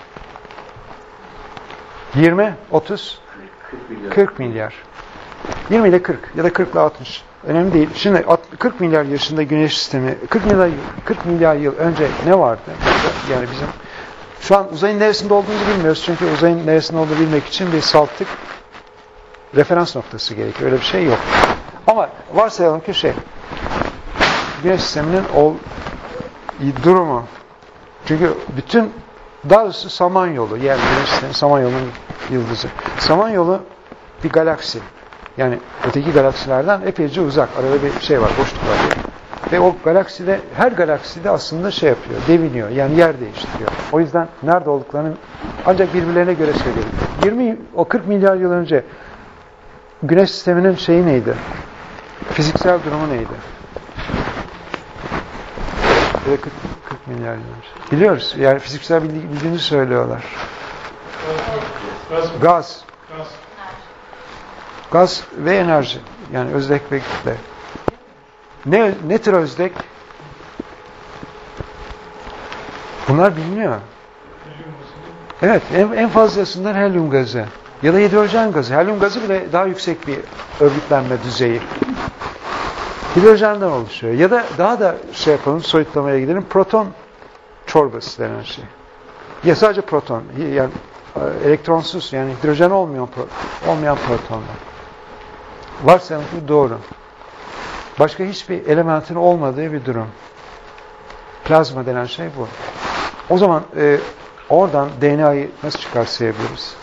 yirmi, otuz, kırk milyar. yirmi ile kırk ya da kırk ile altmış. Önemli değil. Şimdi kırk milyar yaşında güneş sistemi, kırk milyar, kırk milyar yıl önce ne vardı? Yani bizim şu an uzayın neresinde olduğumuzu bilmiyoruz. Çünkü uzayın neresinde olduğunu bilmek için bir saltık referans noktası gerekiyor. Öyle bir şey yok. Ama varsayalım ki şey, güneş sisteminin o durumu. Çünkü bütün, daha doğrusu Samanyolu, yani güneş sistemi Samanyolu'nun yıldızı. Samanyolu bir galaksi. Yani öteki galaksilerden epeyce uzak. Arada bir şey var, boşluk var. Ve o galakside, her galakside aslında şey yapıyor, deviniyor. Yani yer değiştiriyor. O yüzden nerede olduklarını ancak birbirlerine göre söyleyebilir. yirmi, o kırk milyar yıl önce güneş sisteminin şeyi neydi? Fiziksel durumu neydi? kırk, kırk milyar yıl önce. Biliyoruz. Yani fiziksel bildiğini söylüyorlar. Gaz. Gaz. Gaz ve enerji. Yani özdek ve kütle. Ne, ne tür özdek? Bunlar biliniyor. Evet, en, en fazlasından helyum gazı. Ya da hidrojen gazı. Helyum gazı bile daha yüksek bir örgütlenme düzeyi. Hidrojenden oluşuyor. Ya da daha da şey yapalım, soyutlamaya gidelim. Proton çorbası denen şey. Ya sadece proton. Yani elektronsuz, yani hidrojen olmayan, olmayan protonlar. Varsayalım ki doğru. Başka hiçbir elementin olmadığı bir durum. Plazma denen şey bu. O zaman e, oradan D N A'yı nasıl çıkarsayabiliriz?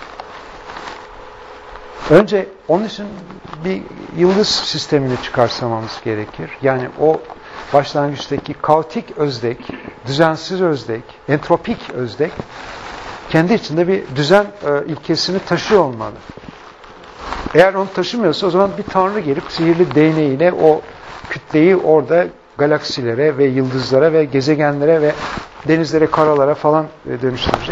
Önce onun için bir yıldız sistemini çıkarsamamız gerekir. Yani o başlangıçtaki kaotik özdek, düzensiz özdek, entropik özdek kendi içinde bir düzen e, ilkesini taşıyor olmalı. Eğer onu taşımıyorsa o zaman bir tanrı gelip sihirli değneğiyle o kütleyi orada galaksilere ve yıldızlara ve gezegenlere ve denizlere, karalara falan dönüştürecek.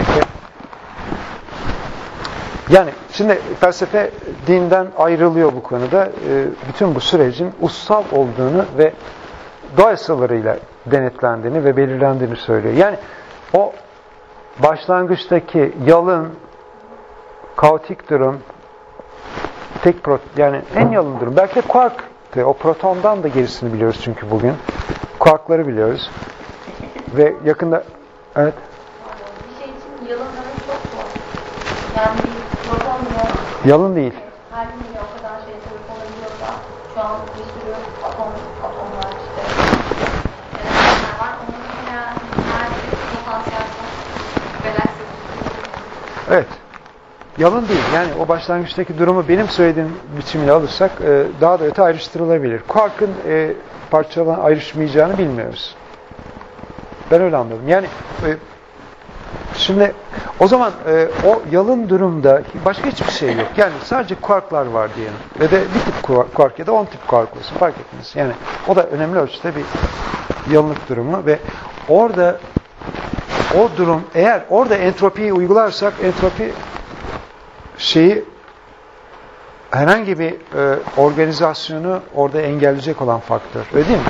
Yani şimdi felsefe dinden ayrılıyor bu konuda. Bütün bu sürecin ussal olduğunu ve doğa yasalarıyla denetlendiğini ve belirlendiğini söylüyor. Yani o başlangıçtaki yalın, kaotik durum, tek prot, yani en yalın durum. Belki de quarktı. O protondan da gerisini biliyoruz çünkü bugün. Quarkları biliyoruz. Ve yakında, evet. Bir şey için yalınların çok zor. Yani bir proton mu? Yalın değil. Her biri o kadar şey sebep olabiliyorsa şu an bir sürü atom, atomlar işte elementler var. Onun için yani her bir potansiyel galaksi. Evet. Yalın değil. Yani o başlangıçtaki durumu benim söylediğim biçimiyle alırsak e, daha da öte ayrıştırılabilir. Quark'ın e, parçalan ayrışmayacağını bilmiyoruz. Ben öyle anladım. Yani e, şimdi O zaman e, o yalın durumda başka hiçbir şey yok. Yani sadece kuarklar var diyelim. Ve de bir tip kuark ya da on tip kuark olsun. Fark etmez. Yani o da önemli ölçüde bir yalınlık durumu ve orada o durum, eğer orada entropiyi uygularsak entropi şeyi herhangi bir e, organizasyonu orada engelleyecek olan faktör. Öyle değil mi?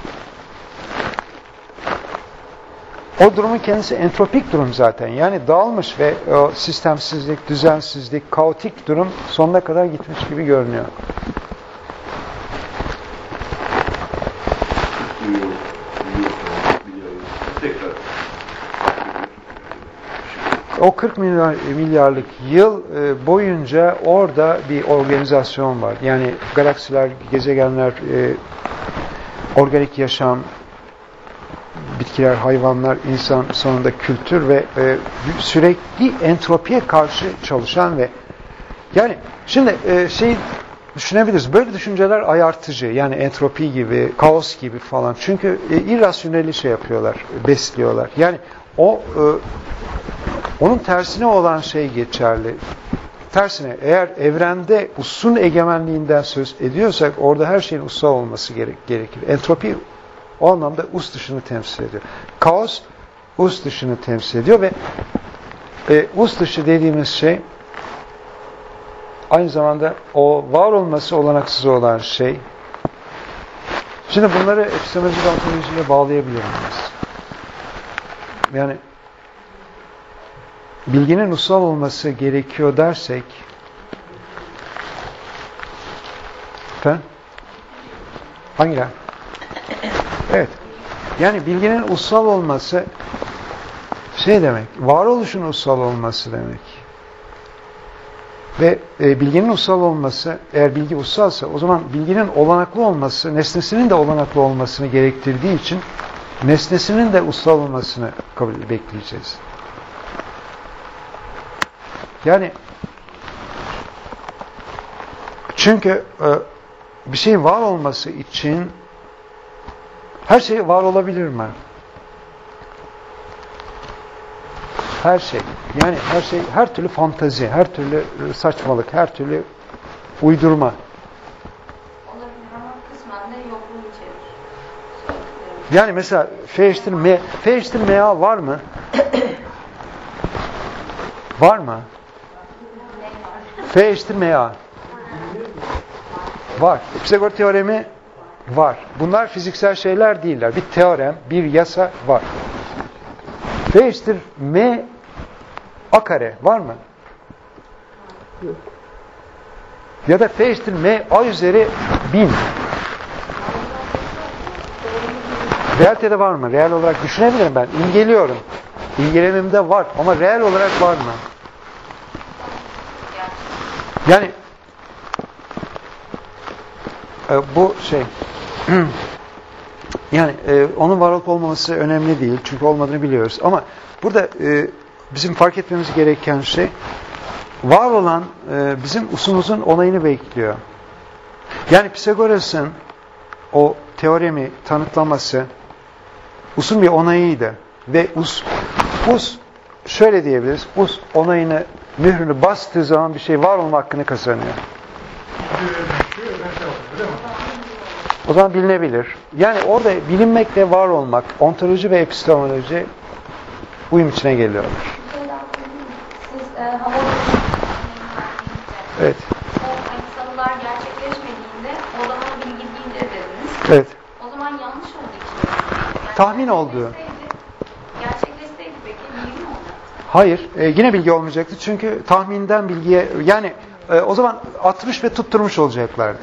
O durumun kendisi entropik durum zaten. Yani dağılmış ve o sistemsizlik, düzensizlik, kaotik durum sonuna kadar gitmiş gibi görünüyor. O kırk milyar, milyarlık yıl boyunca orada bir organizasyon var. Yani galaksiler, gezegenler, e, organik yaşam, bitkiler, hayvanlar, insan, sonunda kültür ve e, sürekli entropiye karşı çalışan ve yani şimdi e, şey düşünebiliriz. Böyle düşünceler ayartıcı. Yani entropi gibi, kaos gibi falan. Çünkü e, irrasyoneli şey yapıyorlar, besliyorlar. Yani o e, onun tersine olan şey geçerli. Tersine eğer evrende usun egemenliğinden söz ediyorsak orada her şeyin ussal olması gerek, gerekir. Entropi o anlamda us dışını temsil ediyor. Kaos us dışını temsil ediyor ve e, us dışı dediğimiz şey aynı zamanda o var olması olanaksız olan şey. Şimdi bunları epistemolojik ontolojiyle bağlayabilir miyiz? Yani bilginin ussal olması gerekiyor dersek efendim? Hangiler? Evet. Yani bilginin ussal olması şey demek, varoluşun ussal olması demek. Ve e, bilginin ussal olması, eğer bilgi ussalsa o zaman bilginin olanaklı olması, nesnesinin de olanaklı olmasını gerektirdiği için nesnesinin de ussal olmasını kabul bekleyeceğiz. Yani çünkü e, bir şeyin var olması için her şey var olabilir mi? Her şey. Yani her şey, her türlü fantazi, her türlü saçmalık, her türlü uydurma. Olabilir ama kısmen de yokluğu içerir. Yani mesela F eşittir M, F eşittir M A var mı? Var mı? F eşittir M A. Var. Pisagor teoremi var. Bunlar fiziksel şeyler değiller. Bir teorem, bir yasa var. F eşittir M A kare var mı? Yok. Ya da F eşittir M A üzeri bin. Realitede var mı? Reel olarak düşünebilirim ben. İmgeliyorum. İmgelememde var. Ama reel olarak var mı? Yani e, bu şey yani e, onun var olup olmaması önemli değil. Çünkü olmadığını biliyoruz. Ama burada e, bizim fark etmemiz gereken şey var olan e, bizim usumuzun onayını bekliyor. Yani Pisagoras'ın o teoremi tanıtlaması usun bir onayıydı. Ve us, us şöyle diyebiliriz. Us onayını, mührünü bastığı zaman bir şey var olma hakkını kazanıyor. O zaman bilinebilir. Yani orada bilinmekle var olmak, ontoloji ve epistemoloji uyum içine geliyorlar. Siz e, hava evet. o sanılar gerçekleşmediğinde o zaman bilgi değildir dediniz. Evet. O zaman yanlış olduğu için. Yani tahmin olduğu. Gerçekleşseydi peki bilgi mi olacaktı? Hayır. E, yine bilgi olmayacaktı. Çünkü tahminden bilgiye yani e, o zaman atmış ve tutturmuş olacaklardı.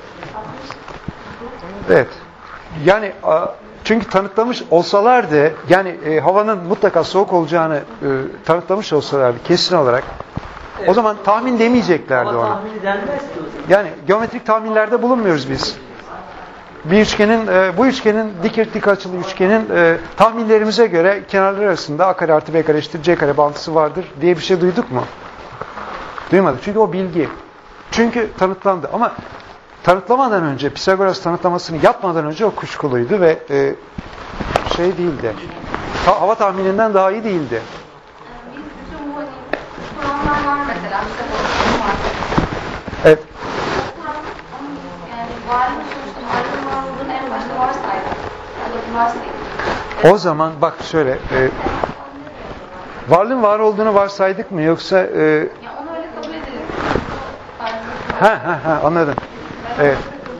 Evet. Yani çünkü tanıtlamış olsalardı yani e, havanın mutlaka soğuk olacağını e, tanıtlamış olsalardı kesin olarak evet. O zaman tahmin demeyeceklerdi ama onu. tahmini denmez ki o zaman. Yani geometrik tahminlerde bulunmuyoruz biz. Bir üçgenin e, bu üçgenin dik dik açılı üçgenin e, tahminlerimize göre kenarlar arasında a kare artı b kare eşittir c kare bağıntısı vardır diye bir şey duyduk mu? Duymadık. Çünkü o bilgi. Çünkü tanıtlandı ama tanıtlamadan önce, Pisagoras tanıtlamasını yapmadan önce o kuşkuluydu ve e, şey değildi. Ta, hava tahmininden daha iyi değildi. Biz bütün bu Antika pozisyonu var. Evet. Yani varlığın sonuçta varlığın var olduğunu en başta varsaydık. Yani varsaydık. O zaman bak şöyle, e, varlığın var olduğunu varsaydık mı yoksa... E, Ya onu öyle kabul edelim. ha ha ha anladım. Evet.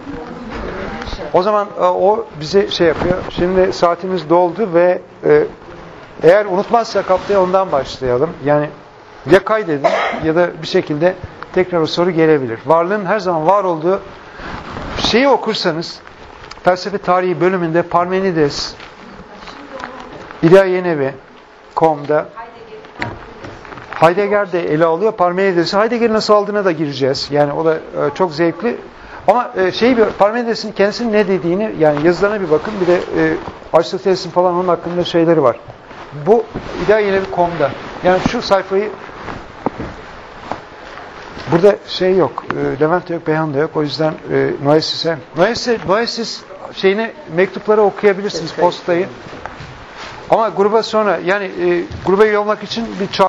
O zaman e, o bize şey yapıyor. Şimdi saatimiz doldu ve e, eğer unutmazsak haftaya ondan başlayalım. Yani ya kaydedin ya da bir şekilde tekrar o soru gelebilir. Varlığın her zaman var olduğu şeyi okursanız felsefe tarihi bölümünde Parmenides İdeal Yenevi nokta com'da Heidegger de ele alıyor. Parmenides'i Heidegger'in nasıl aldığına da gireceğiz. Yani o da e, çok zevkli. Ama e, şey bir Parmenides'in kendisinin ne dediğini yani yazılarına bir bakın. Bir de e, Aristoteles'in falan onun hakkında şeyleri var. Bu İdeal Yenevi nokta com'da. Yani şu sayfayı burada şey yok. E, Levent yok, Beyhan da yok. O yüzden e, Noesis'e Noesis, Noesis şeyini mektupları okuyabilirsiniz postayı. Ama gruba sonra yani e, gruba üye olmak için bir çağrı